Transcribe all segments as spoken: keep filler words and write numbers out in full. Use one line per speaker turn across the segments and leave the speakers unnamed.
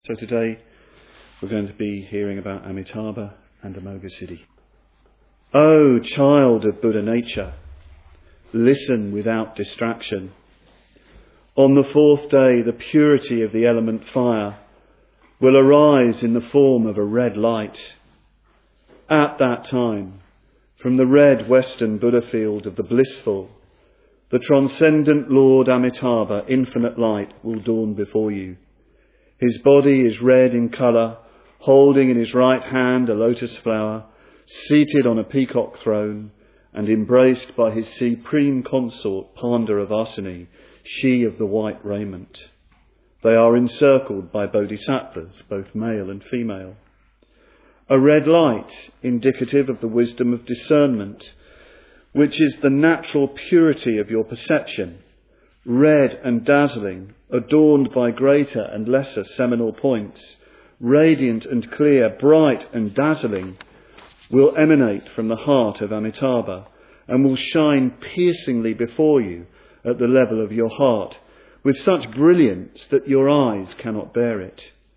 So today we're going to be hearing about Amitabha and Amoghasiddhi. O child of Buddha nature, listen without distraction. On the fourth day, the purity of the element fire will arise in the form of a red light. At that time, from the red western Buddha field of the blissful, the transcendent Lord Amitabha, infinite light, will dawn before you. His body is red in colour, holding in his right hand a lotus flower, seated on a peacock throne, and embraced by his supreme consort, Pandavasini, she of the white raiment. They are encircled by bodhisattvas, both male and female. A red light, indicative of the wisdom of discernment, which is the natural purity of your perception, red and dazzling, adorned by greater and lesser seminal points, radiant and clear, bright and dazzling, will emanate from the heart of Amitabha and will shine piercingly before you at the level of your heart with such brilliance that your eyes cannot bear it.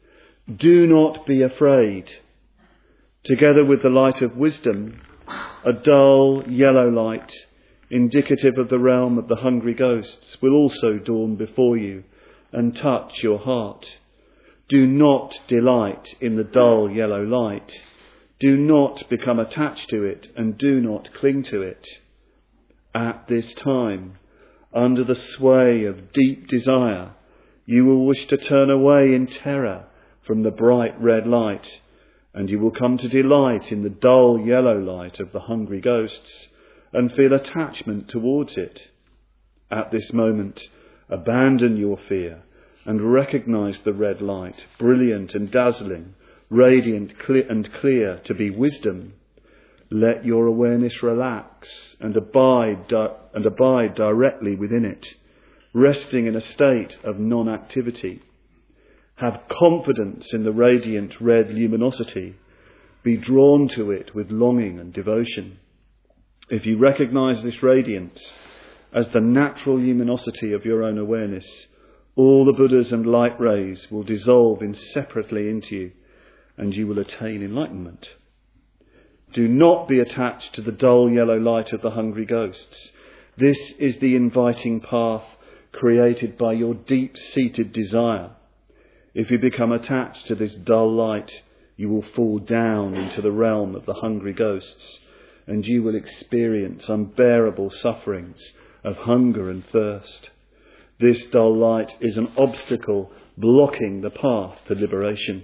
Do not be afraid. Together with the light of wisdom, a dull yellow light, indicative of the realm of the hungry ghosts, will also dawn before you and touch your heart. Do not delight in the dull yellow light. Do not become attached to it and do not cling to it. At this time, under the sway of deep desire, you will wish to turn away in terror from the bright red light, and you will come to delight in the dull yellow light of the hungry ghosts and feel attachment towards it. At this moment, abandon your fear and recognize the red light, brilliant and dazzling, radiant clear and clear, to be wisdom. Let your awareness relax and abide di- and abide directly within it, resting in a state of non-activity. Have confidence in the radiant red luminosity. Be drawn to it with longing and devotion. If you recognize this radiance as the natural luminosity of your own awareness, all the Buddhas and light rays will dissolve inseparably into you, and you will attain enlightenment. Do not be attached to the dull yellow light of the hungry ghosts. This is the inviting path created by your deep-seated desire. If you become attached to this dull light, you will fall down into the realm of the hungry ghosts, and you will experience unbearable sufferings of hunger and thirst. This dull light is an obstacle blocking the path to liberation.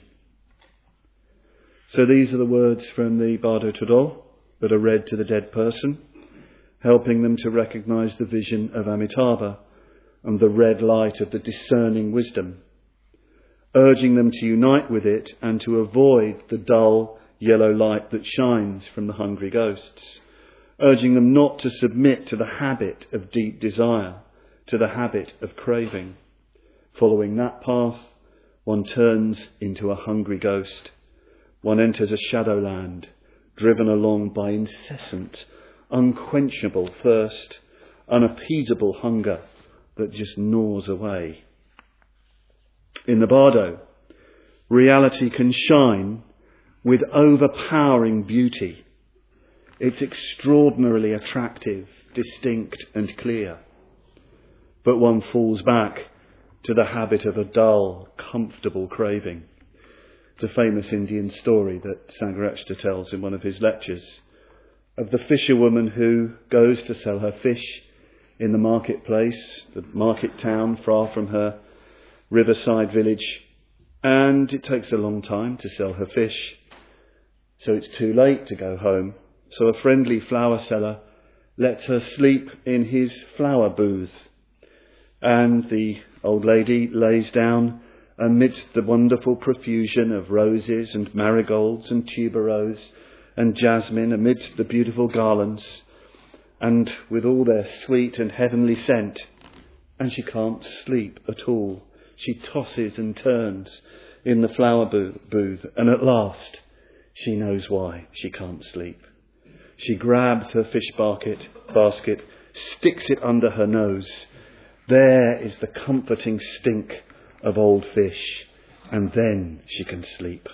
So these are the words from the Bardo Thodol that are read to the dead person, helping them to recognise the vision of Amitabha and the red light of the discerning wisdom, urging them to unite with it and to avoid the dull yellow light that shines from the hungry ghosts, urging them not to submit to the habit of deep desire, to the habit of craving. Following that path, one turns into a hungry ghost. One enters a shadowland, driven along by incessant, unquenchable thirst, unappeasable hunger that just gnaws away. In the Bardo, reality can shine with overpowering beauty. It's extraordinarily attractive, distinct and clear. But one falls back to the habit of a dull, comfortable craving. It's a famous Indian story that Sangharakshita tells in one of his lectures of the fisherwoman who goes to sell her fish in the marketplace, the market town far from her riverside village, and it takes a long time to sell her fish. So it's too late to go home. So a friendly flower seller lets her sleep in his flower booth. And the old lady lays down amidst the wonderful profusion of roses and marigolds and tuberose and jasmine, amidst the beautiful garlands, and with all their sweet and heavenly scent. And she can't sleep at all. She tosses and turns in the flower booth, and at last she knows why she can't sleep. She grabs her fish basket, basket, sticks it under her nose. There is the comforting stink of old fish, and then she can sleep.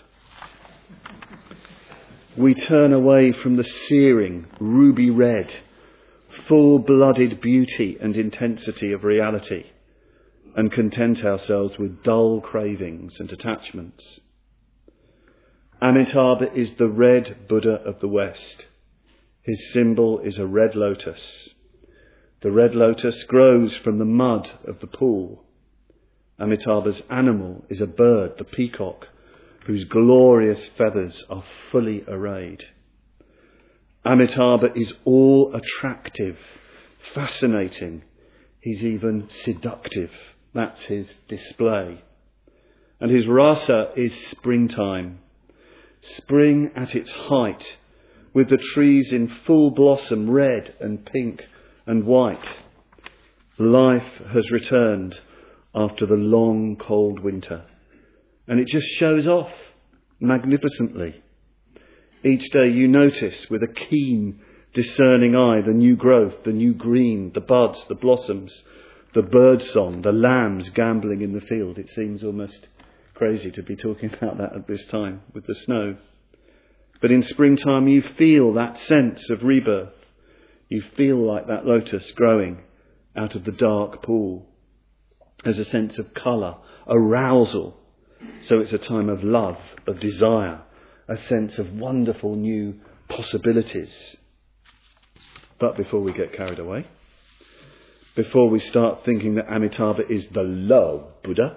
We turn away from the searing, ruby red, full-blooded beauty and intensity of reality and content ourselves with dull cravings and attachments. Amitabha is the red Buddha of the West. His symbol is a red lotus. The red lotus grows from the mud of the pool. Amitabha's animal is a bird, the peacock, whose glorious feathers are fully arrayed. Amitabha is all attractive, fascinating. He's even seductive. That's his display. And his rasa is springtime. Spring at its height, with the trees in full blossom, red and pink and white. Life has returned after the long, cold winter. And it just shows off magnificently. Each day you notice with a keen, discerning eye the new growth, the new green, the buds, the blossoms, the birdsong, the lambs gambling in the field. It seems almost crazy to be talking about that at this time with the snow. But in springtime you feel that sense of rebirth. You feel like that lotus growing out of the dark pool. There's a sense of colour, arousal. So it's a time of love, of desire, a sense of wonderful new possibilities. But before we get carried away, before we start thinking that Amitabha is the low Buddha,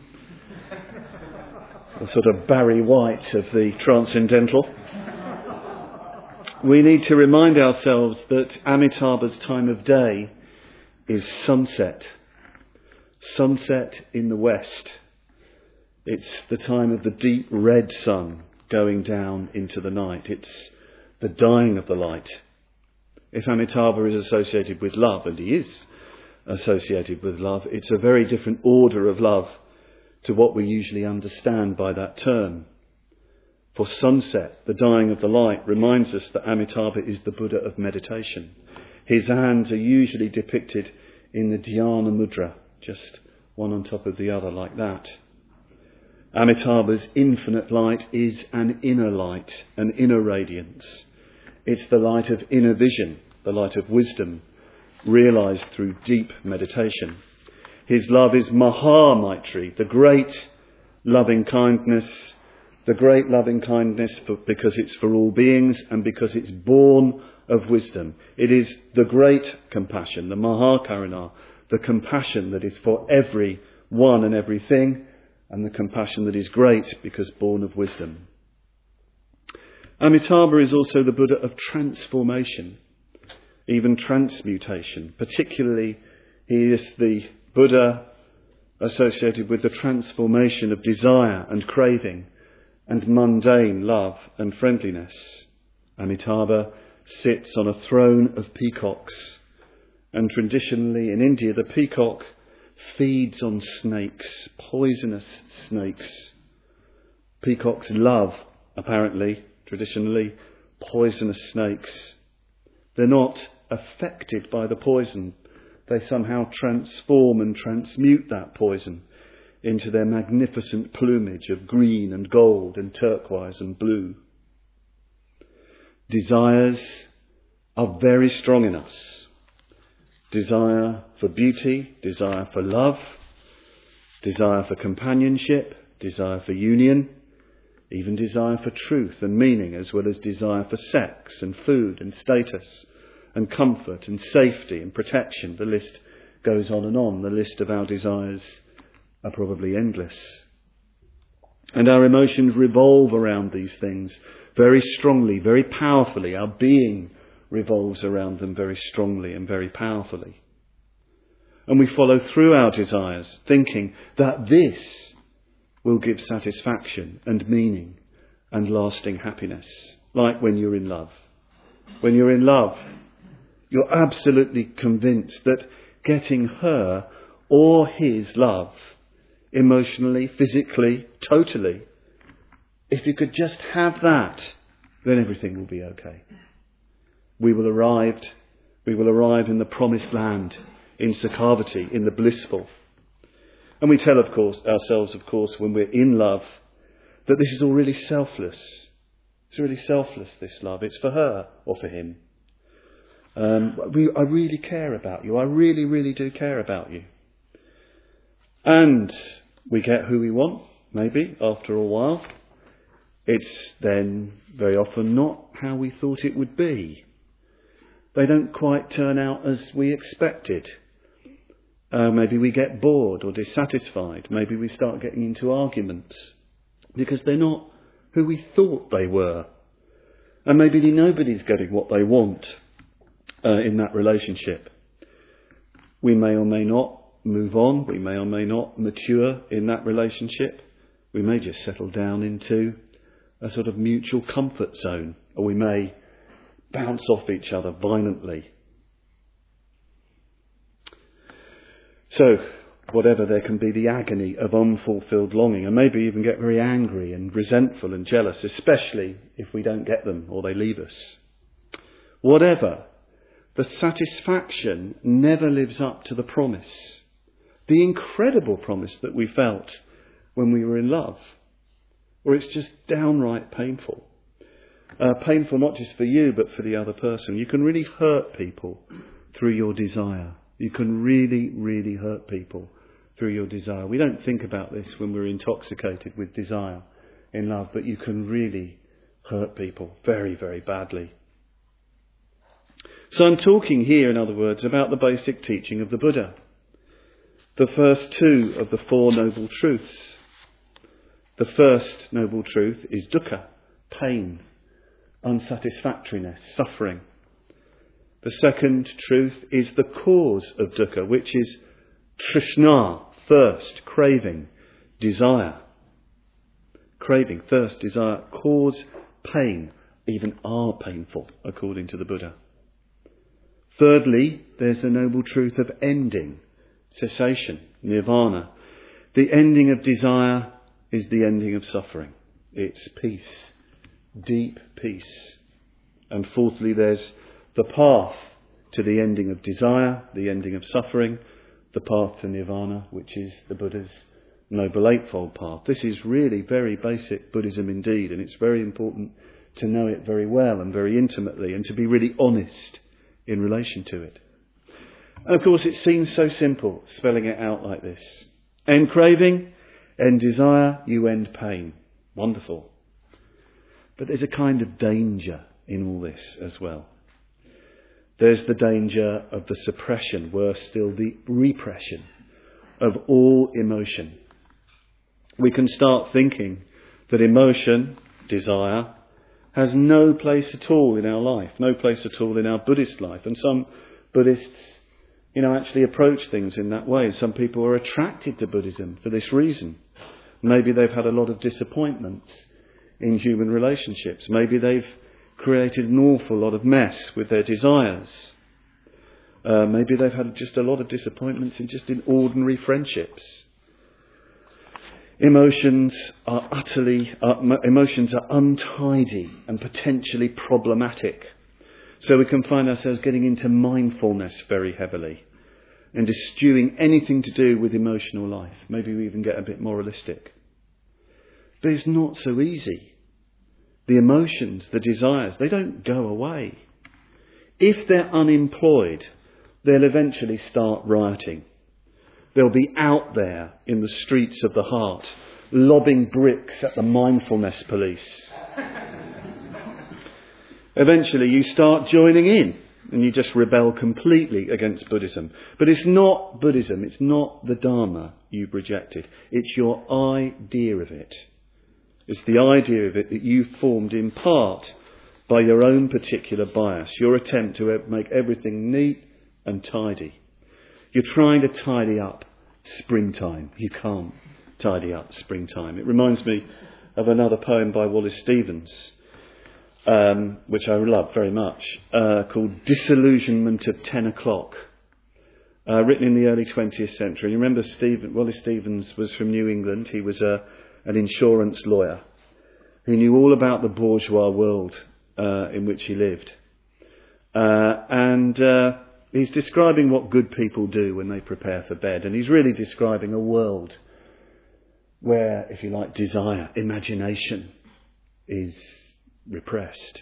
the sort of Barry White of the transcendental, we need to remind ourselves that Amitabha's time of day is sunset. Sunset in the west. It's the time of the deep red sun going down into the night. It's the dying of the light. If Amitabha is associated with love, and he is associated with love, it's a very different order of love to what we usually understand by that term. For sunset, the dying of the light, reminds us that Amitabha is the Buddha of meditation. His hands are usually depicted in the Dhyana Mudra, just one on top of the other like that. Amitabha's infinite light is an inner light, an inner radiance. It's the light of inner vision, the light of wisdom, realised through deep meditation. His love is Maha Maitri, the great loving kindness, the great loving kindness for, because it's for all beings and because it's born of wisdom. It is the great compassion, the Maha Karuna, the compassion that is for every one and everything, and the compassion that is great because born of wisdom. Amitabha is also the Buddha of transformation, even transmutation. Particularly, he is the Buddha associated with the transformation of desire and craving and mundane love and friendliness. Amitabha sits on a throne of peacocks, and traditionally in India the peacock feeds on snakes, poisonous snakes. Peacocks love, apparently, traditionally, poisonous snakes. They're not affected by the poison. They somehow transform and transmute that poison into their magnificent plumage of green and gold and turquoise and blue. Desires are very strong in us. Desire for beauty, desire for love, desire for companionship, desire for union, even desire for truth and meaning, as well as desire for sex and food and status and comfort and safety and protection. The list goes on and on. The list of our desires are probably endless. And our emotions revolve around these things very strongly, very powerfully. Our being revolves around them very strongly and very powerfully. And we follow through our desires, thinking that this will give satisfaction and meaning and lasting happiness, like when you're in love. When you're in love, you're absolutely convinced that getting her or his love, emotionally, physically, totally, if you could just have that, then everything will be okay. We will arrive, we will arrive in the promised land, in Sakavati, in the blissful. And we tell, of course, ourselves, of course, when we're in love, that this is all really selfless. It's really selfless, this love. It's for her or for him. Um, we, I really care about you. I really, really do care about you. And we get who we want, maybe, after a while. It's then very often not how we thought it would be. They don't quite turn out as we expected. Uh, maybe we get bored or dissatisfied. Maybe we start getting into arguments because they're not who we thought they were. And maybe nobody's getting what they want uh, in that relationship. We may or may not move on. We may or may not mature in that relationship. We may just settle down into a sort of mutual comfort zone, or we may bounce off each other violently. So, whatever, there can be the agony of unfulfilled longing, and maybe even get very angry and resentful and jealous, especially if we don't get them or they leave us. Whatever, the satisfaction never lives up to the promise, the incredible promise that we felt when we were in love, or it's just downright painful. Uh, painful not just for you, but for the other person. You can really hurt people through your desire. You can really, really hurt people through your desire. We don't think about this when we're intoxicated with desire in love, but you can really hurt people very, very badly. So I'm talking here, in other words, about the basic teaching of the Buddha. The first two of the Four Noble Truths. The first noble truth is dukkha, pain, unsatisfactoriness, suffering. The second truth is the cause of dukkha, which is trishna, thirst, craving, desire. Craving, thirst, desire cause pain, even are painful, according to the Buddha. Thirdly, there's the noble truth of ending, cessation, nirvana. The ending of desire is the ending of suffering. It's peace, deep peace. And fourthly, there's the path to the ending of desire, the ending of suffering, the path to nirvana, which is the Buddha's Noble Eightfold Path. This is really very basic Buddhism indeed, and it's very important to know it very well and very intimately and to be really honest in relation to it. And of course it seems so simple, spelling it out like this. End craving, end desire, you end pain. Wonderful. But there's a kind of danger in all this as well. There's the danger of the suppression, worse still, the repression of all emotion. We can start thinking that emotion, desire, has no place at all in our life, no place at all in our Buddhist life. And some Buddhists, you know, actually approach things in that way. Some people are attracted to Buddhism for this reason. Maybe they've had a lot of disappointments in human relationships. Maybe they've created an awful lot of mess with their desires. Uh, maybe they've had just a lot of disappointments in just in ordinary friendships. Emotions are utterly, uh, emotions are untidy and potentially problematic. So we can find ourselves getting into mindfulness very heavily and eschewing anything to do with emotional life. Maybe we even get a bit moralistic. But it's not so easy. The emotions, the desires, they don't go away. If they're unemployed, they'll eventually start rioting. They'll be out there in the streets of the heart, lobbing bricks at the mindfulness police. Eventually you start joining in and you just rebel completely against Buddhism. But it's not Buddhism, it's not the Dharma you've rejected. It's your idea of it. It's the idea of it that you formed in part by your own particular bias, your attempt to make everything neat and tidy. You're trying to tidy up springtime. You can't tidy up springtime. It reminds me of another poem by Wallace Stevens, um, which I love very much, uh, called Disillusionment of Ten O'Clock, uh, written in the early twentieth century. You remember Stephen, Wallace Stevens was from New England. He was a an insurance lawyer who knew all about the bourgeois world uh, in which he lived. Uh, and uh, he's describing what good people do when they prepare for bed. And he's really describing a world where, if you like, desire, imagination is repressed.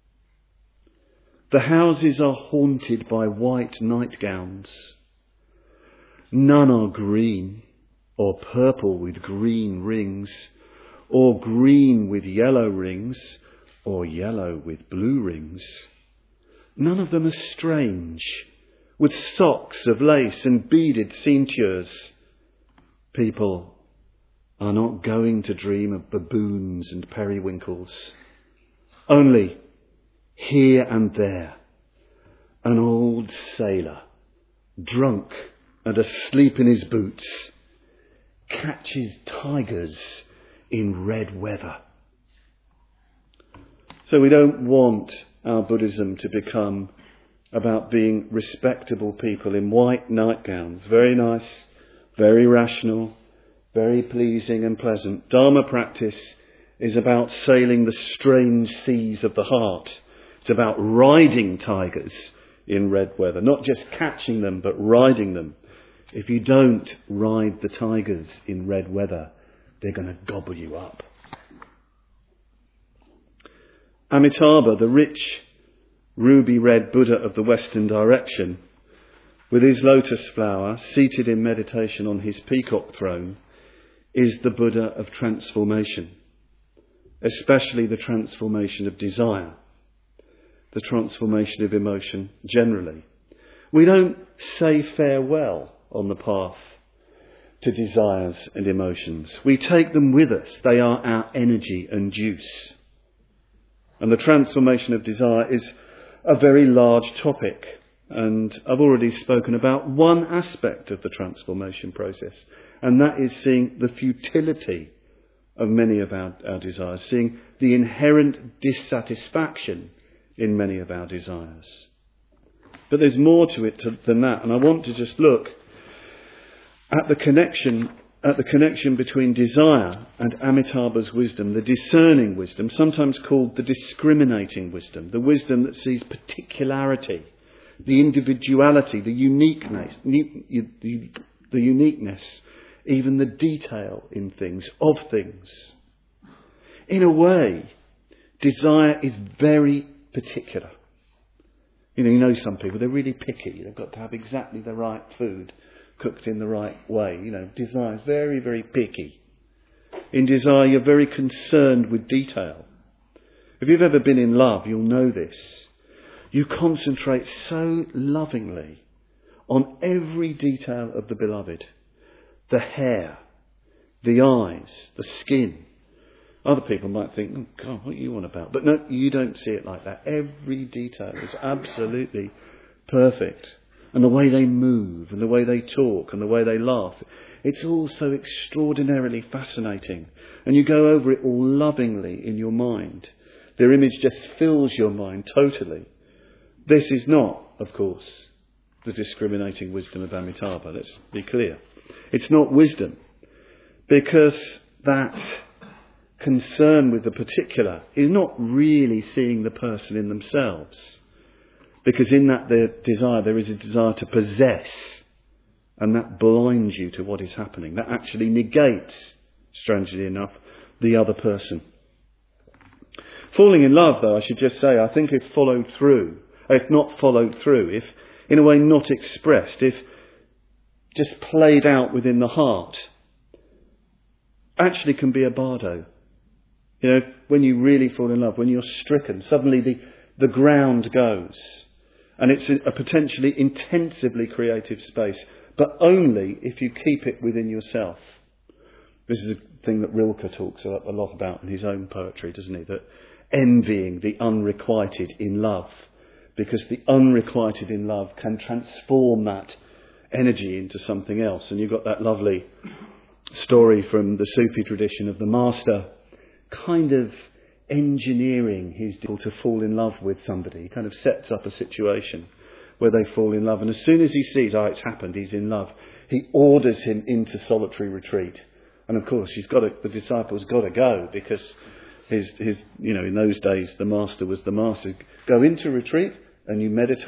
The houses are haunted by white nightgowns. None are green, or purple with green rings, or green with yellow rings, or yellow with blue rings. None of them are strange, with socks of lace and beaded ceintures. People are not going to dream of baboons and periwinkles. Only, here and there, an old sailor, drunk and asleep in his boots, catches tigers in red weather. So we don't want our Buddhism to become about being respectable people in white nightgowns. Very nice, very rational, very pleasing and pleasant. Dharma practice is about sailing the strange seas of the heart. It's about riding tigers in red weather, not just catching them, but riding them. If you don't ride the tigers in red weather, they're going to gobble you up. Amitabha, the rich ruby-red Buddha of the Western direction, with his lotus flower, seated in meditation on his peacock throne, is the Buddha of transformation, especially the transformation of desire, the transformation of emotion generally. We don't say farewell on the path to desires and emotions. We take them with us. They are our energy and juice. And the transformation of desire is a very large topic. And I've already spoken about one aspect of the transformation process, and that is seeing the futility of many of our, our desires, seeing the inherent dissatisfaction in many of our desires. But there's more to it to, than that, and I want to just look at the connection at the connection between desire and Amitabha's wisdom, the discerning wisdom, sometimes called the discriminating wisdom, the wisdom that sees particularity, the individuality, the uniqueness, the uniqueness, even the detail in things, of things. In a way, desire is very particular. You know, you know some people, they're really picky. They've got to have exactly the right food, cooked in the right way. You know, desire is very, very picky. In desire, you're very concerned with detail. If you've ever been in love, you'll know this. You concentrate so lovingly on every detail of the beloved. The hair, the eyes, the skin. Other people might think, oh God, what are you on about? But no, you don't see it like that. Every detail is absolutely perfect. And the way they move, and the way they talk, and the way they laugh. It's all so extraordinarily fascinating. And you go over it all lovingly in your mind. Their image just fills your mind totally. This is not, of course, the discriminating wisdom of Amitabha. Let's be clear. It's not wisdom. Because that concern with the particular is not really seeing the person in themselves. Because in that the desire, there is a desire to possess. And that blinds you to what is happening. That actually negates, strangely enough, the other person. Falling in love, though, I should just say, I think if followed through, if not followed through, if in a way not expressed, if just played out within the heart, actually can be a bardo. You know, when you really fall in love, when you're stricken, suddenly the, the ground goes. And it's a potentially intensively creative space, but only if you keep it within yourself. This is a thing that Rilke talks a lot about in his own poetry, doesn't he? That envying the unrequited in love, because the unrequited in love can transform that energy into something else. And you've got that lovely story from the Sufi tradition of the master kind of engineering his deal to fall in love with somebody. He kind of sets up a situation where they fall in love, and as soon as he sees, oh, it's happened, he's in love, he orders him into solitary retreat. And of course, he's got to, the disciple's got to go, because his, his, you know, in those days, the master was the master. Go into retreat and you meditate,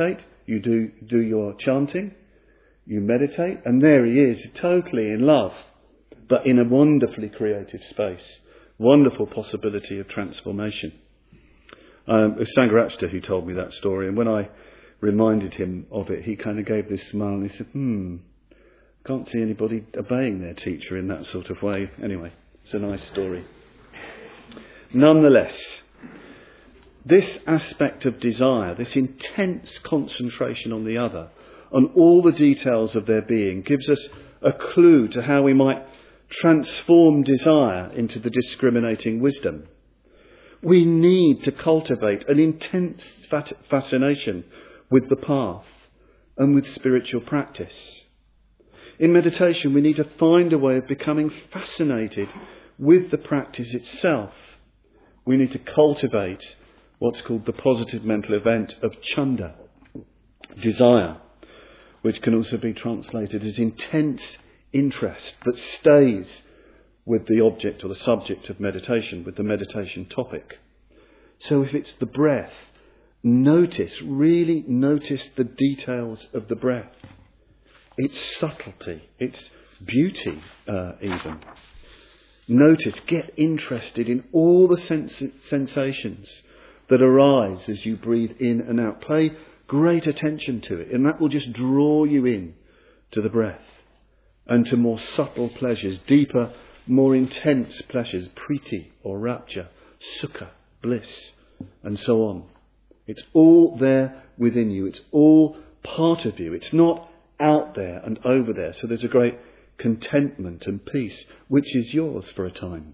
You do, do your chanting, you meditate, and there he is, totally in love, but in a wonderfully creative space. Wonderful possibility of transformation. Um, it was Sangharakshita who told me that story, and when I reminded him of it, he kind of gave this smile and he said, hmm, can't see anybody obeying their teacher in that sort of way. Anyway, it's a nice story. Nonetheless, this aspect of desire, this intense concentration on the other, on all the details of their being, gives us a clue to how we might transform desire into the discriminating wisdom. We need to cultivate an intense fascination with the path and with spiritual practice. In meditation, we need to find a way of becoming fascinated with the practice itself. We need to cultivate what's called the positive mental event of chanda, desire, which can also be translated as intense interest that stays with the object or the subject of meditation, with the meditation topic. So if it's the breath, notice, really notice the details of the breath. Its subtlety, its beauty uh, even. Notice, get interested in all the sens- sensations that arise as you breathe in and out. Pay great attention to it, and that will just draw you in to the breath and to more subtle pleasures, deeper, more intense pleasures, priti or rapture, sukha, bliss, and so on. It's all there within you. It's all part of you. It's not out there and over there. So there's a great contentment and peace, which is yours for a time.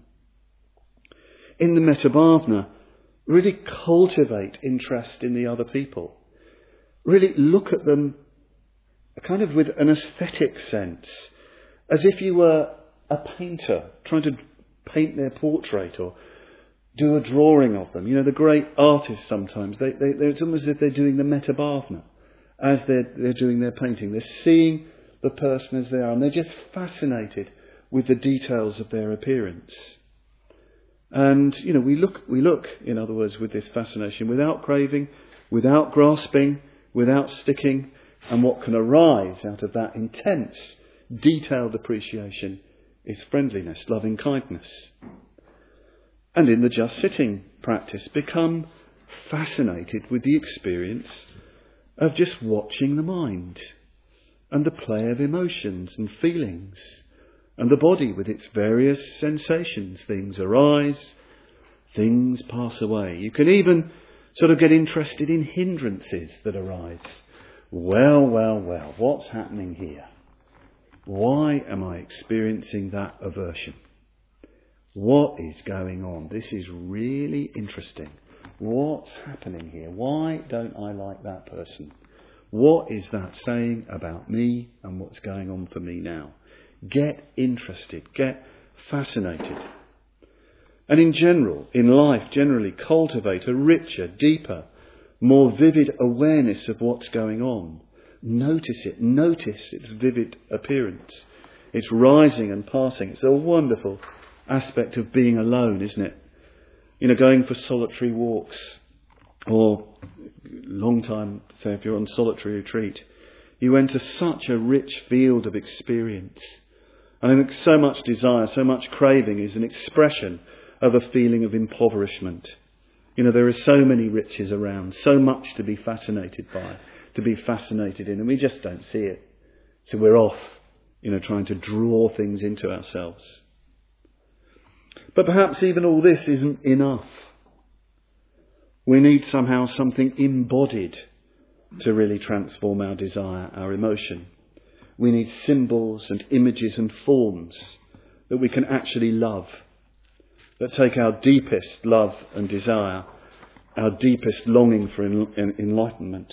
In the Metabhavana, really cultivate interest in the other people. Really look at them kind of with an aesthetic sense, as if you were a painter trying to paint their portrait or do a drawing of them. You know, the great artists sometimes, they, they, it's almost as if they're doing the Metabhavana as they're, they're doing their painting. They're seeing the person as they are, and they're just fascinated with the details of their appearance. And, you know, we look, we look, in other words, with this fascination, without craving, without grasping, without sticking, and what can arise out of that intense, detailed appreciation is friendliness, loving kindness. And in the just sitting practice, become fascinated with the experience of just watching the mind and the play of emotions and feelings and the body with its various sensations. Things arise, things pass away. You can even sort of get interested in hindrances that arise. Well, well, well, what's happening here? Why am I experiencing that aversion? What is going on? This is really interesting. What's happening here? Why don't I like that person? What is that saying about me and what's going on for me now? Get interested, get fascinated. And in general, in life, generally cultivate a richer, deeper, more vivid awareness of what's going on. Notice it, notice its vivid appearance. It's rising and passing. It's a wonderful aspect of being alone, isn't it? You know, going for solitary walks, or long time, say if you're on solitary retreat, you enter such a rich field of experience. And I think so much desire, so much craving is an expression of a feeling of impoverishment. You know, there are so many riches around, so much to be fascinated by, to be fascinated in, and we just don't see it. So we're off, you know, trying to draw things into ourselves. But perhaps even all this isn't enough. We need somehow something embodied to really transform our desire, our emotion. We need symbols and images and forms that we can actually love, that take our deepest love and desire, our deepest longing for enlightenment.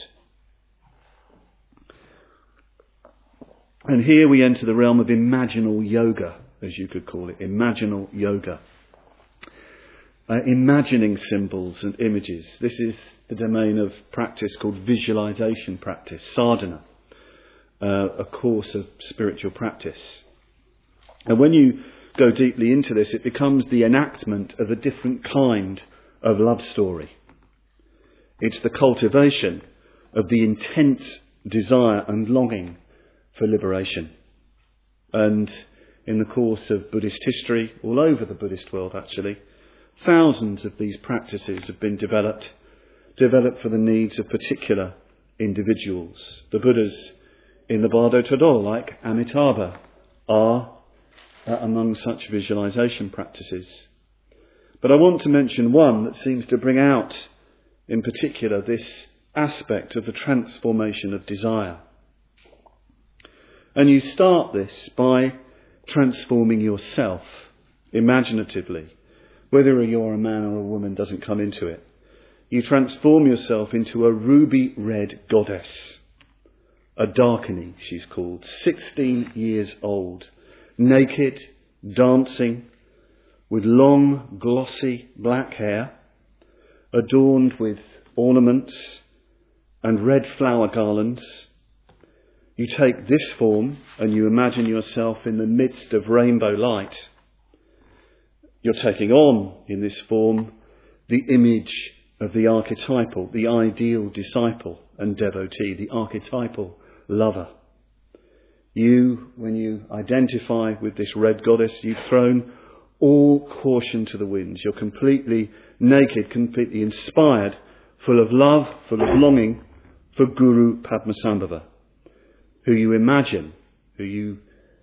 And here we enter the realm of imaginal yoga, as you could call it, imaginal yoga. Uh, imagining symbols and images. This is the domain of practice called visualization practice, sadhana, uh, a course of spiritual practice. And when you go deeply into this, it becomes the enactment of a different kind of love story. It's the cultivation of the intense desire and longing for liberation. And in the course of Buddhist history, all over the Buddhist world actually, thousands of these practices have been developed, developed for the needs of particular individuals. The Buddhas in the Bardo Thodol, like Amitabha, are uh, among such visualization practices. But I want to mention one that seems to bring out, in particular, this aspect of the transformation of desire. And you start this by transforming yourself imaginatively. Whether you're a man or a woman doesn't come into it. You transform yourself into a ruby red goddess. A Dakini, she's called, sixteen years old, naked, dancing, with long, glossy black hair, adorned with ornaments and red flower garlands. You take this form and you imagine yourself in the midst of rainbow light. You're taking on, in this form, the image of the archetypal, the ideal disciple and devotee, the archetypal lover. You, when you identify with this red goddess, you've thrown all caution to the winds. You're completely naked, completely inspired, full of love, full of longing for Guru Padmasambhava, who you imagine, who you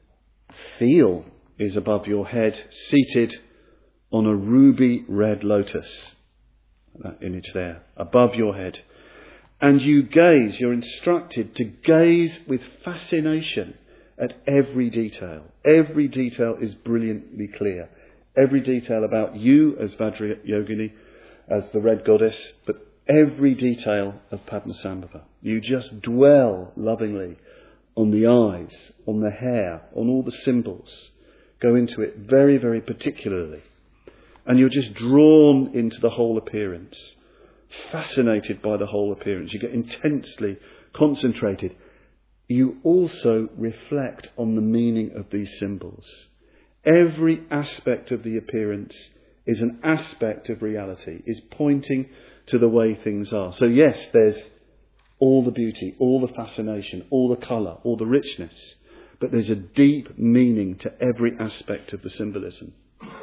feel is above your head, seated on a ruby red lotus. That image there, above your head. And you gaze, you're instructed to gaze with fascination at every detail. Every detail is brilliantly clear. Every detail about you as Vajrayogini, as the red goddess, but every detail of Padmasambhava. You just dwell lovingly on the eyes, on the hair, on all the symbols. Go into it very, very particularly. And you're just drawn into the whole appearance, fascinated by the whole appearance. You get intensely concentrated. You also reflect on the meaning of these symbols. Every aspect of the appearance is an aspect of reality, is pointing to the way things are. So yes, there's all the beauty, all the fascination, all the colour, all the richness, but there's a deep meaning to every aspect of the symbolism.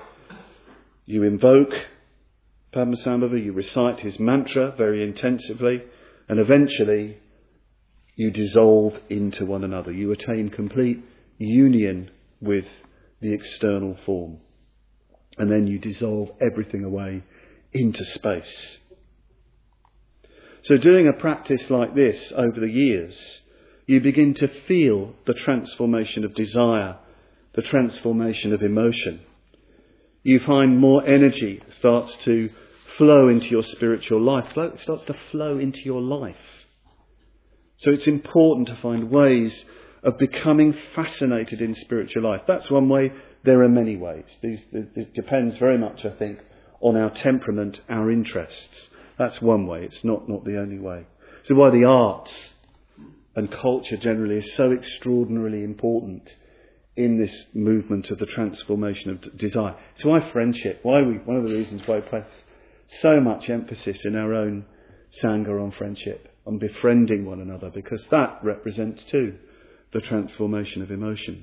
You invoke Padmasambhava, you recite his mantra very intensively, and eventually you dissolve into one another. You attain complete union with the external form. And then you dissolve everything away into space. So doing a practice like this over the years, you begin to feel the transformation of desire, the transformation of emotion. You find more energy starts to flow into your spiritual life. It starts to flow into your life. So it's important to find ways of becoming fascinated in spiritual life. That's one way. There are many ways. These, it depends very much, I think, on our temperament, our interests. That's one way. It's not, not the only way. So why the arts and culture generally is so extraordinarily important in this movement of the transformation of desire. It's why friendship, why we, one of the reasons why we place so much emphasis in our own Sangha on friendship, on befriending one another, because that represents too the transformation of emotion.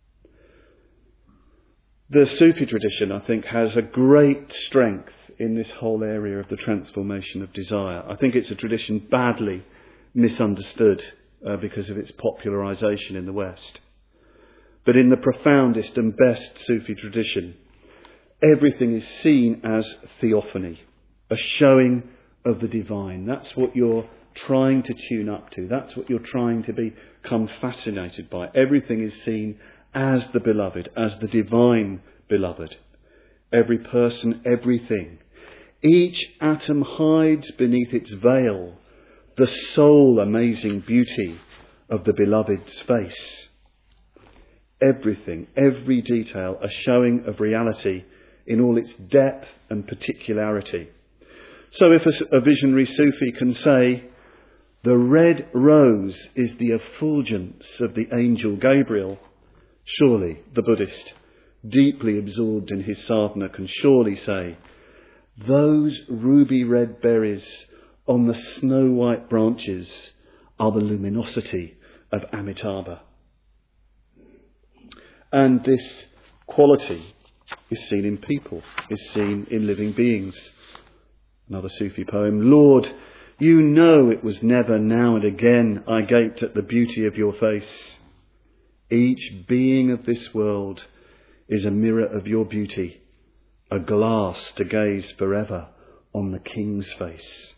The Sufi tradition, I think, has a great strength in this whole area of the transformation of desire. I think it's a tradition badly misunderstood uh, because of its popularisation in the West. But in the profoundest and best Sufi tradition, everything is seen as theophany, a showing of the divine. That's what you're trying to tune up to. That's what you're trying to become fascinated by. Everything is seen as the beloved, as the divine beloved. Every person, everything. Each atom hides beneath its veil the sole amazing beauty of the beloved's face. Everything, every detail, a showing of reality in all its depth and particularity. So if a, a visionary Sufi can say, the red rose is the effulgence of the angel Gabriel, surely the Buddhist, deeply absorbed in his sadhana, can surely say, those ruby red berries on the snow white branches are the luminosity of Amitabha. And this quality is seen in people, is seen in living beings. Another Sufi poem, Lord, you know it was never now and again I gaped at the beauty of your face. Each being of this world is a mirror of your beauty, a glass to gaze forever on the King's face.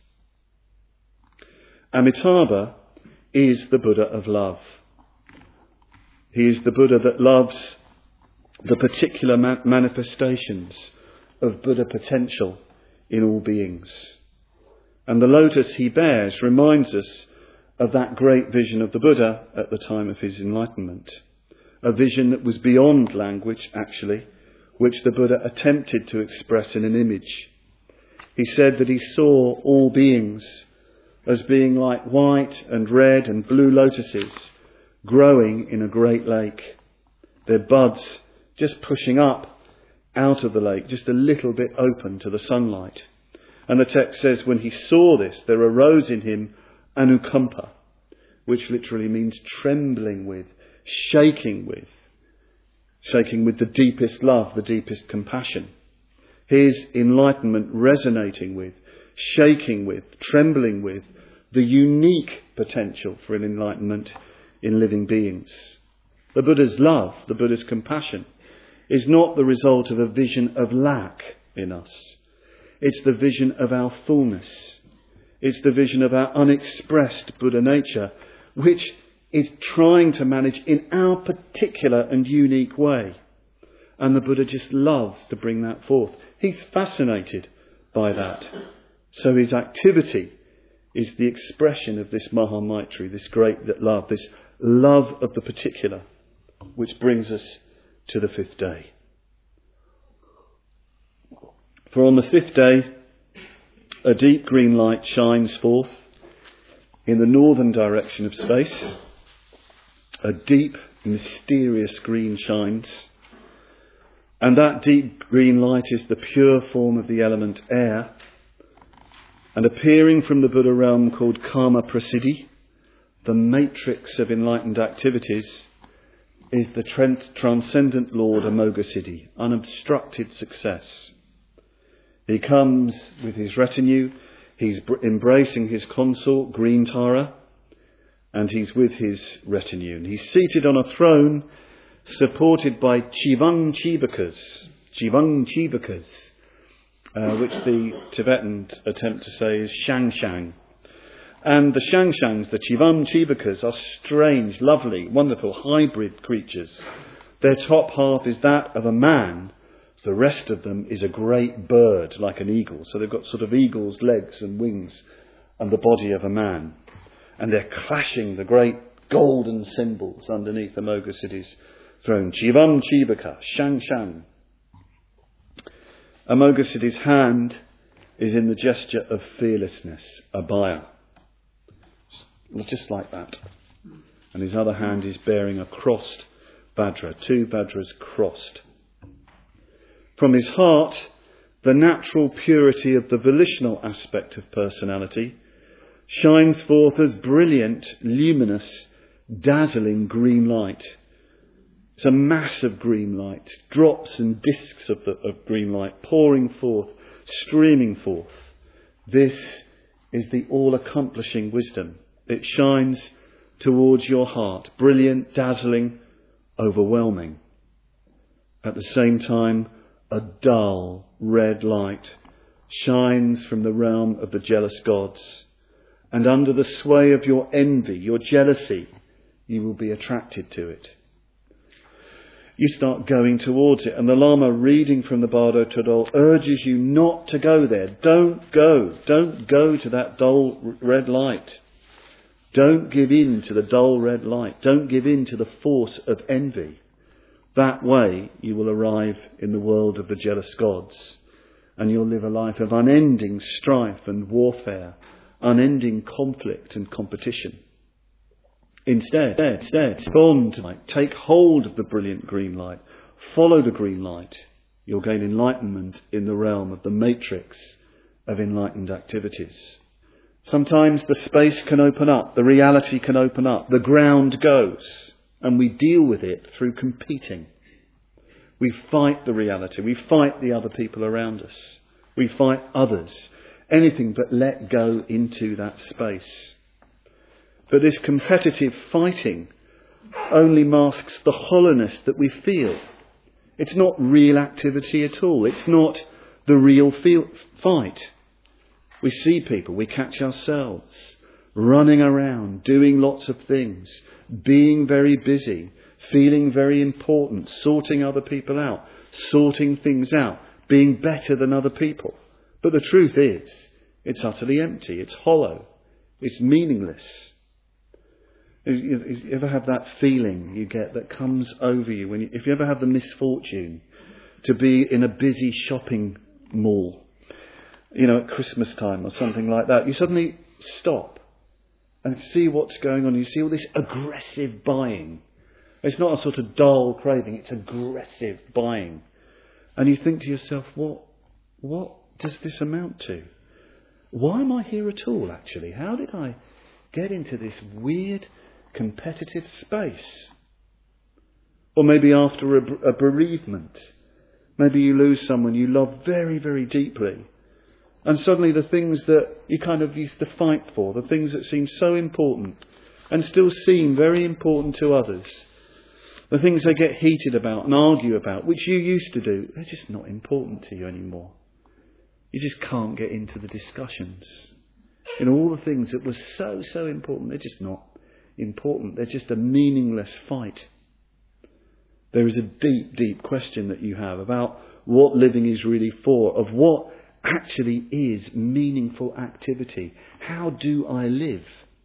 Amitabha is the Buddha of love. He is the Buddha that loves the particular ma- manifestations of Buddha potential in all beings. And the lotus he bears reminds us of that great vision of the Buddha at the time of his enlightenment. A vision that was beyond language, actually, which the Buddha attempted to express in an image. He said that he saw all beings as being like white and red and blue lotuses growing in a great lake. Their buds just pushing up out of the lake, just a little bit open to the sunlight. And the text says when he saw this, there arose in him anukampa, which literally means trembling with, shaking with, shaking with the deepest love, the deepest compassion. His enlightenment resonating with, shaking with, trembling with the unique potential for an enlightenment in living beings. The Buddha's love, the Buddha's compassion, is not the result of a vision of lack in us. It's the vision of our fullness. It's the vision of our unexpressed Buddha nature, which is trying to manage in our particular and unique way. And the Buddha just loves to bring that forth. He's fascinated by that. So his activity is the expression of this Maha Maitri, this great love, this love of the particular, which brings us to the fifth day. For on the fifth day, a deep green light shines forth in the northern direction of space. A deep, mysterious green shines. And that deep green light is the pure form of the element air. And appearing from the Buddha realm called Karma Prasiddhi, the matrix of enlightened activities, is the trans- transcendent Lord Amoghasiddhi, unobstructed success. He comes with his retinue, he's br- embracing his consort, Green Tara, and he's with his retinue. And he's seated on a throne supported by Chivang Chibakas, Chivang Chibakas, uh, which the Tibetans attempt to say is Shang Shang. And the Shang Shangs, the Chivang Chibakas, are strange, lovely, wonderful hybrid creatures. Their top half is that of a man. The rest of them is a great bird, like an eagle. So they've got sort of eagle's legs and wings and the body of a man. And they're clashing the great golden cymbals underneath Amoghasiddhi's throne. Chivam Chibaka, Shang Shang. Amoghasiddhi's hand is in the gesture of fearlessness, abhaya. Just like that. And his other hand is bearing a crossed Vajra, two Vajras crossed. From his heart, the natural purity of the volitional aspect of personality shines forth as brilliant, luminous, dazzling green light. It's a mass of green light, drops and discs of, the, of green light pouring forth, streaming forth. This is the all-accomplishing wisdom. It shines towards your heart, brilliant, dazzling, overwhelming. At the same time, a dull red light shines from the realm of the jealous gods. And under the sway of your envy, your jealousy, you will be attracted to it. You start going towards it, and the Lama, reading from the Bardo Todol, urges you not to go there. Don't go. Don't go to that dull red light. Don't give in to the dull red light. Don't give in to the force of envy. That way you will arrive in the world of the jealous gods, and you'll live a life of unending strife and warfare, unending conflict and competition. Instead, instead, respond to light. Take hold of the brilliant green light. Follow the green light. You'll gain enlightenment in the realm of the matrix of enlightened activities. Sometimes the space can open up, the reality can open up, the ground goes, and we deal with it through competing. We fight the reality, we fight the other people around us, we fight others, anything but let go into that space. But this competitive fighting only masks the hollowness that we feel. It's not real activity at all. It's not the real feel- fight. We see people, we catch ourselves running around, doing lots of things, being very busy, feeling very important, sorting other people out, sorting things out, being better than other people. But the truth is, it's utterly empty, it's hollow, it's meaningless. You ever have that feeling you get that comes over you when you, if you ever have the misfortune to be in a busy shopping mall, you know, at Christmas time or something like that, you suddenly stop and see what's going on. You see all this aggressive buying. It's not a sort of dull craving, it's aggressive buying. And you think to yourself, what, what does this amount to? Why am I here at all, actually? How did I get into this weird competitive space? Or maybe after a, a bereavement, maybe you lose someone you love very, very deeply, and suddenly the things that you kind of used to fight for, the things that seem so important and still seem very important to others, the things they get heated about and argue about, which you used to do, they're just not important to you anymore. You just can't get into the discussions. And all the things that were so, so important, they're just not important. They're just a meaningless fight. There is a deep, deep question that you have about what living is really for, of what actually is meaningful activity. How do I live?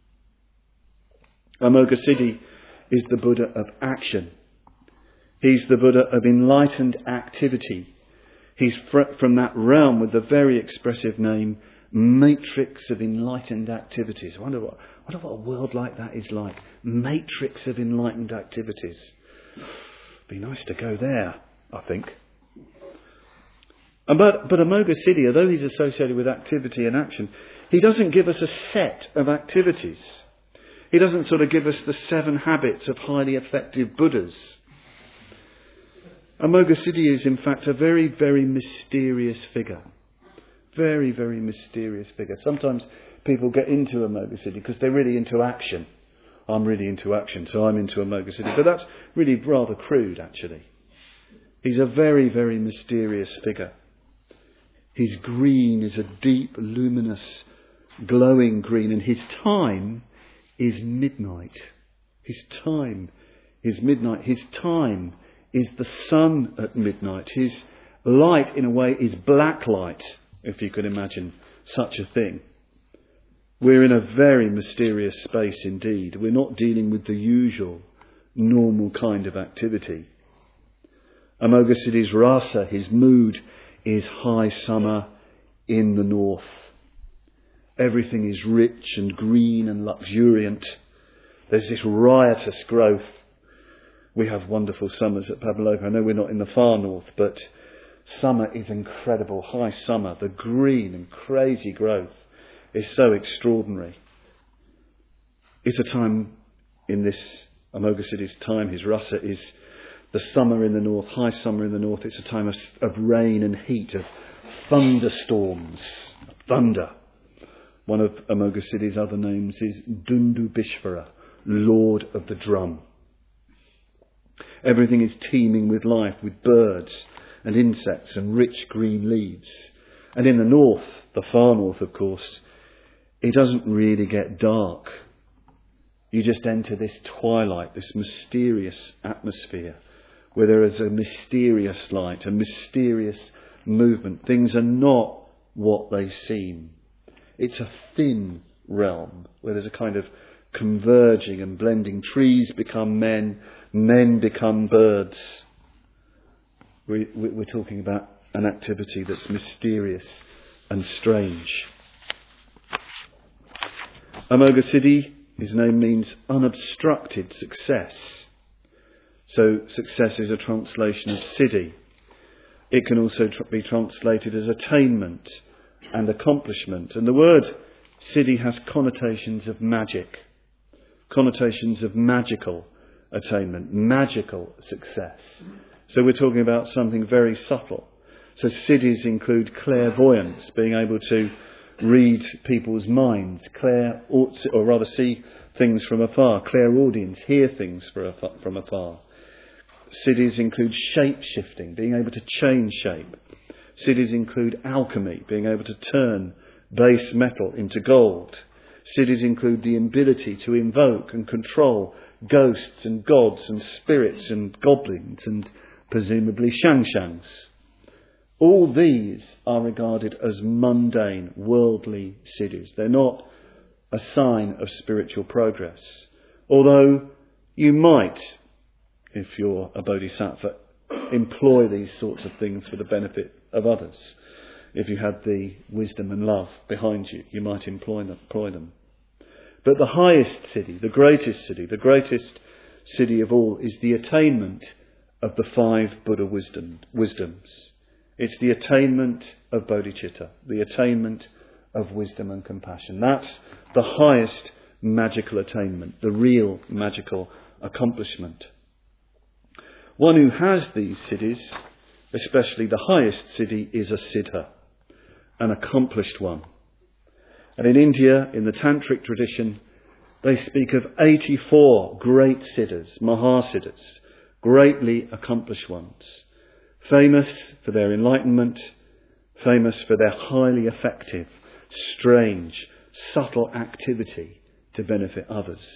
Amoghasiddhi is the Buddha of action. He's the Buddha of enlightened activity. He's fr- from that realm with the very expressive name Matrix of Enlightened Activities. I wonder what, I wonder what a world like that is like. Matrix of Enlightened Activities. Be nice to go there, I think. But, but Amoghasiddhi, although he's associated with activity and action, he doesn't give us a set of activities. He doesn't sort of give us the seven habits of highly effective Buddhas. Amoghasiddhi is in fact a very, very mysterious figure. Very, very mysterious figure. Sometimes people get into Amoghasiddhi because they're really into action. I'm really into action, so I'm into Amoghasiddhi. But that's really rather crude, actually. He's a very, very mysterious figure. His green is a deep, luminous, glowing green, and his time is midnight. His time is midnight. His time is the sun at midnight. His light, in a way, is black light, if you can imagine such a thing. We're in a very mysterious space indeed. We're not dealing with the usual, normal kind of activity. Amoghasiddhi's rasa, his mood, is high summer in the north. Everything is rich and green and luxuriant. There's this riotous growth. We have wonderful summers at Pabaloka. I know we're not in the far north, but summer is incredible. High summer, the green and crazy growth is so extraordinary. It's a time in this, Amoghasiddhi's time, his rasa is the summer in the north, high summer in the north. It's a time of, of rain and heat, of thunderstorms, thunder. One of Amoghasiddhi's other names is Dundubishvara, Lord of the Drum. Everything is teeming with life, with birds and insects and rich green leaves. And in the north, the far north of course, it doesn't really get dark. You just enter this twilight, this mysterious atmosphere, where there is a mysterious light, a mysterious movement. Things are not what they seem. It's a thin realm where there's a kind of converging and blending. Trees become men, men become birds. We, we, we're talking about an activity that's mysterious and strange. Amoghasiddhi, his name means unobstructed success. So success is a translation of siddhi. It can also tr- be translated as attainment and accomplishment. And the word Siddhi has connotations of magic, connotations of magical attainment, magical success. So we're talking about something very subtle. So siddhis include clairvoyance, being able to read people's minds, clair, or rather see things from afar, clairaudience, hear things from afar. Siddhis include shape-shifting, being able to change shape. Siddhis include alchemy, being able to turn base metal into gold. Siddhis include the ability to invoke and control ghosts and gods and spirits and goblins and presumably shangshangs. All these are regarded as mundane, worldly siddhis. They're not a sign of spiritual progress. Although you might, if you're a bodhisattva, employ these sorts of things for the benefit of others. If you had the wisdom and love behind you, you might employ them. Employ them. But the highest siddhi, the greatest siddhi, the greatest siddhi of all is the attainment of the five Buddha wisdom, wisdoms. It's the attainment of bodhicitta, the attainment of wisdom and compassion. That's the highest magical attainment, the real magical accomplishment. One who has these siddhis, especially the highest siddhi, is a siddha, an accomplished one. And in India, in the Tantric tradition, they speak of eighty-four great siddhas, mahasiddhas, greatly accomplished ones, famous for their enlightenment, famous for their highly effective, strange, subtle activity to benefit others.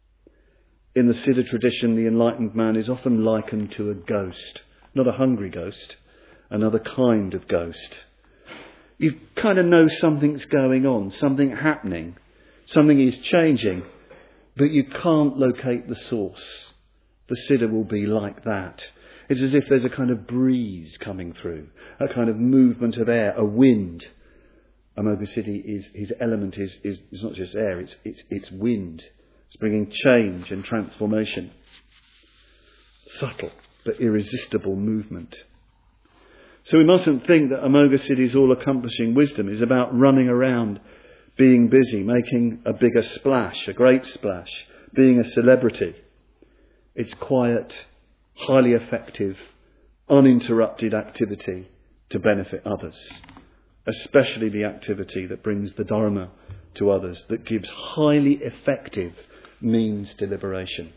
In the Siddha tradition, the enlightened man is often likened to a ghost, not a hungry ghost, another kind of ghost. You kind of know something's going on, something happening, something is changing, but you can't locate the source. The Siddha will be like that. It's as if there's a kind of breeze coming through, a kind of movement of air, a wind. Amoghasiddhi, is, his element is, is, is not just air, it's, it's, it's wind. It's bringing change and transformation. Subtle but irresistible movement. So we mustn't think that Amoghasiddhi's all-accomplishing wisdom is about running around, being busy, making a bigger splash, a great splash, being a celebrity. It's quiet, highly effective, uninterrupted activity to benefit others, especially the activity that brings the Dharma to others, that gives highly effective means to liberation.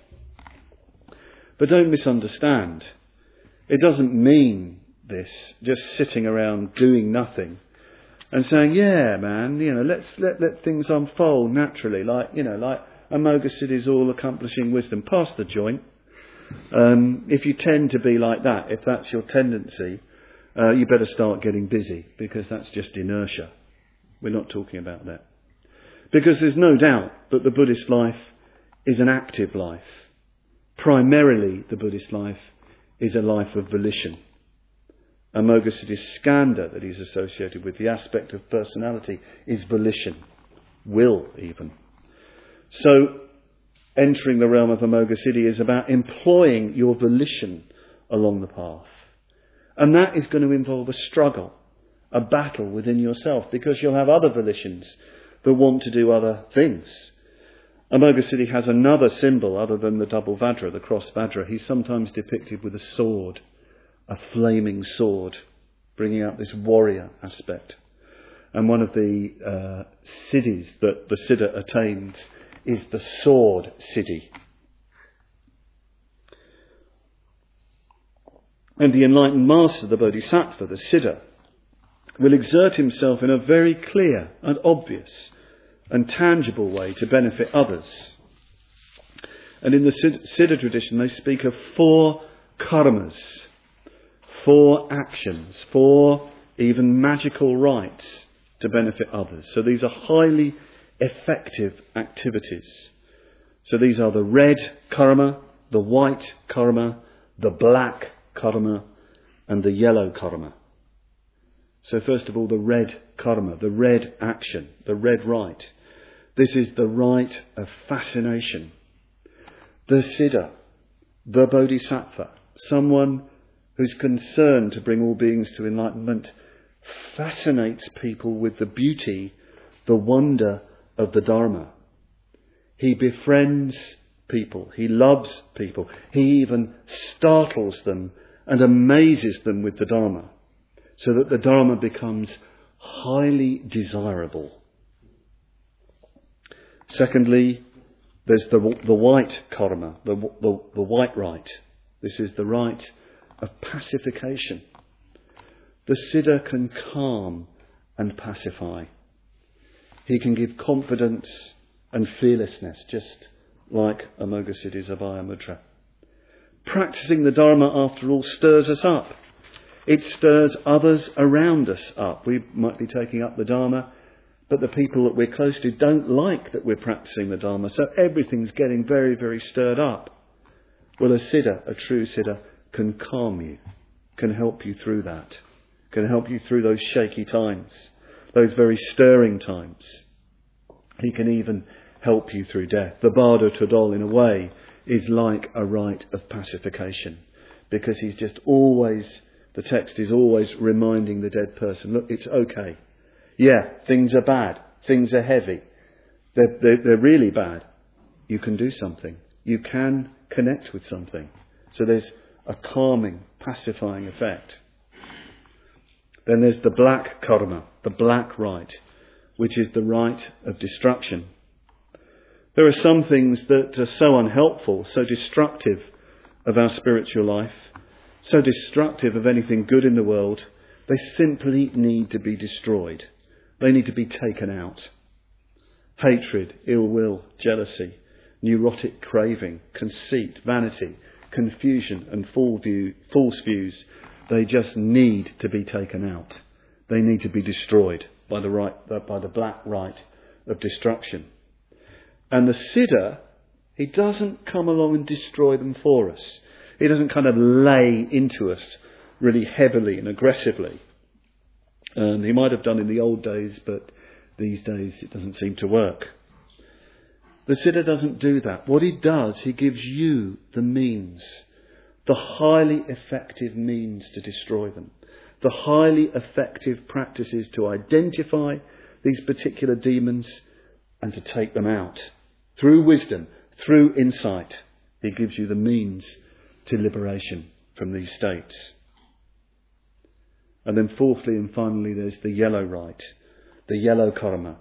But don't misunderstand. It doesn't mean this, just sitting around doing nothing and saying, yeah, man, you know, let's let, let things unfold naturally, like, you know, like Amoghasiddhi's all-accomplishing wisdom. Pass the joint. Um, if you tend to be like that, if that's your tendency, uh, you better start getting busy, because that's just inertia. We're not talking about that. Because there's no doubt that the Buddhist life is an active life. Primarily, the Buddhist life is a life of volition. Amoghasiddhi's skandha that he's associated with, the aspect of personality, is volition, will even. So, entering the realm of Amoghasiddhi is about employing your volition along the path. And that is going to involve a struggle, a battle within yourself, because you'll have other volitions that want to do other things. Amoghasiddhi has another symbol other than the double Vajra, the cross Vajra. He's sometimes depicted with a sword, a flaming sword, bringing out this warrior aspect. And one of the uh, siddhis that the Siddha attains is the sword siddhi. And the enlightened master, the bodhisattva, the Siddha, will exert himself in a very clear and obvious and tangible way to benefit others. And in the Siddha tradition, they speak of four karmas, four actions, four even magical rites to benefit others. So these are highly effective activities. So these are the red karma, the white karma, the black karma, and the yellow karma. So first of all, the red karma, the red action, the red rite. This is the rite of fascination. The Siddha, the Bodhisattva, someone who's concerned to bring all beings to enlightenment, fascinates people with the beauty, the wonder of the Dharma. He befriends people. He loves people. He even startles them and amazes them with the Dharma, so that the Dharma becomes highly desirable. Secondly, there's the, the white karma, the, the, the white right. This is the right of pacification. The Siddha can calm and pacify. He can give confidence and fearlessness, just like Amoghasiddhi's Abhaya Mudra. Practicing the Dharma, after all, stirs us up. It stirs others around us up. We might be taking up the Dharma, but the people that we're close to don't like that we're practicing the Dharma, so everything's getting very, very stirred up. Well, a Siddha, a true Siddha, can calm you, can help you through that, can help you through those shaky times, those very stirring times. He can even help you through death. The Bardo Todol, in a way, is like a rite of pacification, because he's just always, the text is always reminding the dead person, look, it's okay. Yeah, things are bad. Things are heavy. They're, they're, they're really bad. You can do something. You can connect with something. So there's a calming, pacifying effect. Then there's the black karma, the black right, which is the right of destruction. There are some things that are so unhelpful, so destructive of our spiritual life, so destructive of anything good in the world, they simply need to be destroyed. They need to be taken out. Hatred, ill will, jealousy, neurotic craving, conceit, vanity, confusion and false views, they just need to be taken out. They need to be destroyed by the right, by the black right of destruction. And the Siddha, he doesn't come along and destroy them for us. He doesn't kind of lay into us really heavily and aggressively. And he might have done in the old days, but these days it doesn't seem to work. The Siddha doesn't do that. What he does, he gives you the means, the highly effective means to destroy them, the highly effective practices to identify these particular demons and to take them out. Through wisdom, through insight, he gives you the means to liberation from these states. And then fourthly and finally, there's the yellow right, the yellow karma.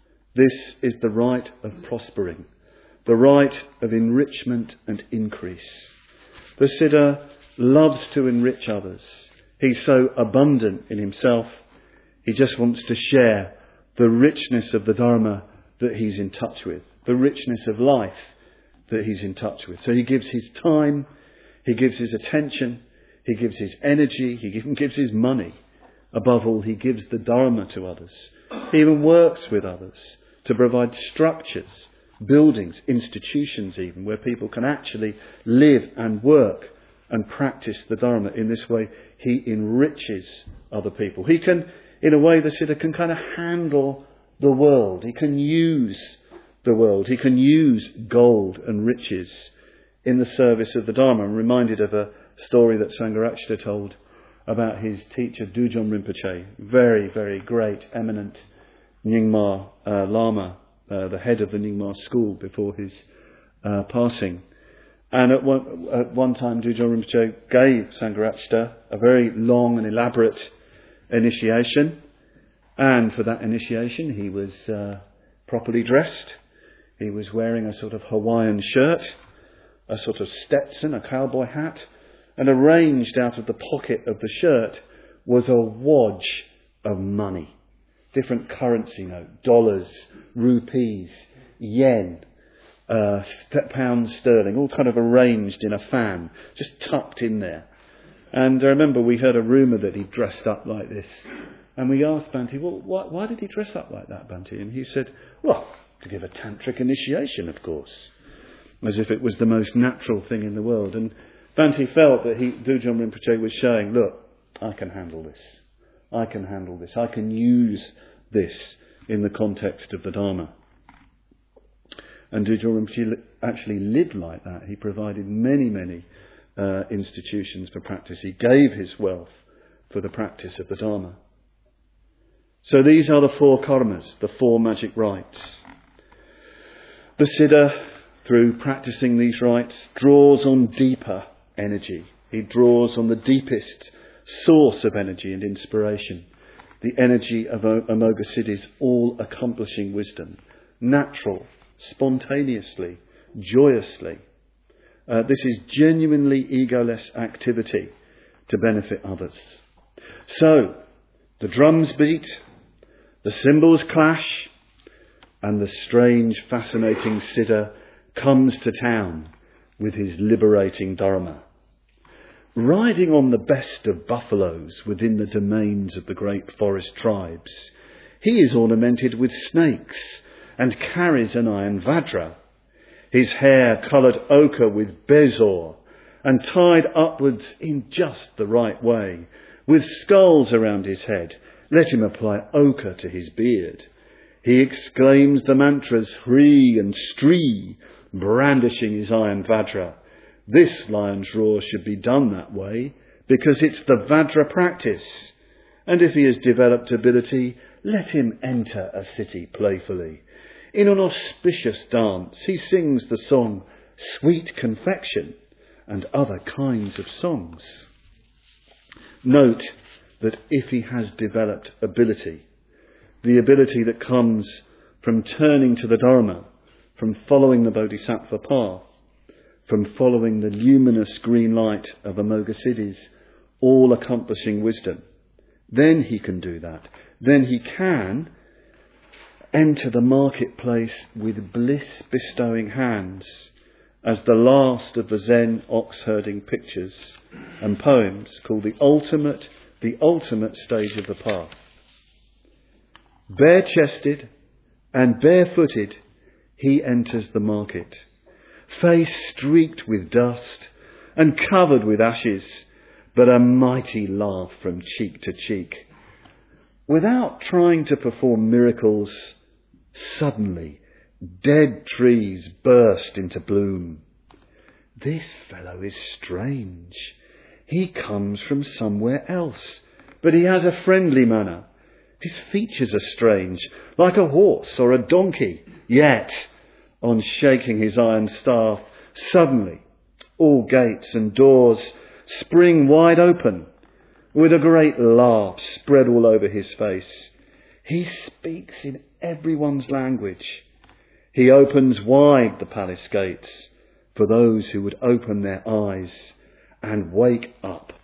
This is the right of prospering, the right of enrichment and increase. The Siddha loves to enrich others. He's so abundant in himself, he just wants to share the richness of the Dharma that he's in touch with, the richness of life that he's in touch with. So he gives his time, he gives his attention, he gives his energy, he even gives his money. Above all, he gives the Dharma to others. He even works with others to provide structures, buildings, institutions even, where people can actually live and work and practice the Dharma. In this way, he enriches other people. He can, in a way, the Siddha can kind of handle the world. He can use the world. He can use gold and riches in the service of the Dharma. I'm reminded of a story that Sangharakshita told about his teacher Dujom Rinpoche, very, very great, eminent Nyingma uh, Lama, uh, the head of the Nyingma school before his uh, passing. And at one, at one time Dujom Rinpoche gave Sangharakshita a very long and elaborate initiation. And for that initiation he was uh, properly dressed. He was wearing a sort of Hawaiian shirt, a sort of Stetson, a cowboy hat, and arranged out of the pocket of the shirt was a wodge of money. Different currency notes, dollars, rupees, yen, uh, st- pounds sterling, all kind of arranged in a fan, just tucked in there. And I remember we heard a rumour that he dressed up like this. And we asked Bhante, well, why, why did he dress up like that, Bhante? And he said, well, to give a tantric initiation, of course. As if it was the most natural thing in the world. And Bhante felt that he, Dujom Rinpoche was showing, look, I can handle this. I can handle this. I can use this in the context of the Dharma. And Dujom Rinpoche actually lived like that. He provided many, many uh, institutions for practice. He gave his wealth for the practice of the Dharma. So these are the four karmas, the four magic rites. The Siddha, through practicing these rites, draws on deeper energy. He draws on the deepest source of energy and inspiration, the energy of Amoghasiddhi's all-accomplishing wisdom, natural, spontaneously, joyously. Uh, this is genuinely egoless activity to benefit others. So, the drums beat, the cymbals clash, and the strange, fascinating Siddha comes to town with his liberating dharma. Riding on the best of buffaloes within the domains of the great forest tribes, he is ornamented with snakes and carries an iron vajra. His hair coloured ochre with bezoar and tied upwards in just the right way, with skulls around his head. Let him apply ochre to his beard. He exclaims the mantras Hri and Stri, brandishing his iron vajra. This lion's roar should be done that way because it's the vajra practice. And if he has developed ability, let him enter a city playfully. In an auspicious dance, he sings the song Sweet Confection and other kinds of songs. Note that if he has developed ability, the ability that comes from turning to the Dharma, from following the Bodhisattva path, from following the luminous green light of Amoghasiddhi's all-accomplishing wisdom, then he can do that. Then he can enter the marketplace with bliss-bestowing hands, as the last of the Zen ox-herding pictures and poems called the ultimate, the ultimate stage of the path. Bare-chested and barefooted, he enters the market, face streaked with dust and covered with ashes, but a mighty laugh from cheek to cheek. Without trying to perform miracles, suddenly dead trees burst into bloom. This fellow is strange. He comes from somewhere else, but he has a friendly manner. His features are strange, like a horse or a donkey. Yet, on shaking his iron staff, suddenly all gates and doors spring wide open, with a great laugh spread all over his face. He speaks in everyone's language. He opens wide the palace gates for those who would open their eyes and wake up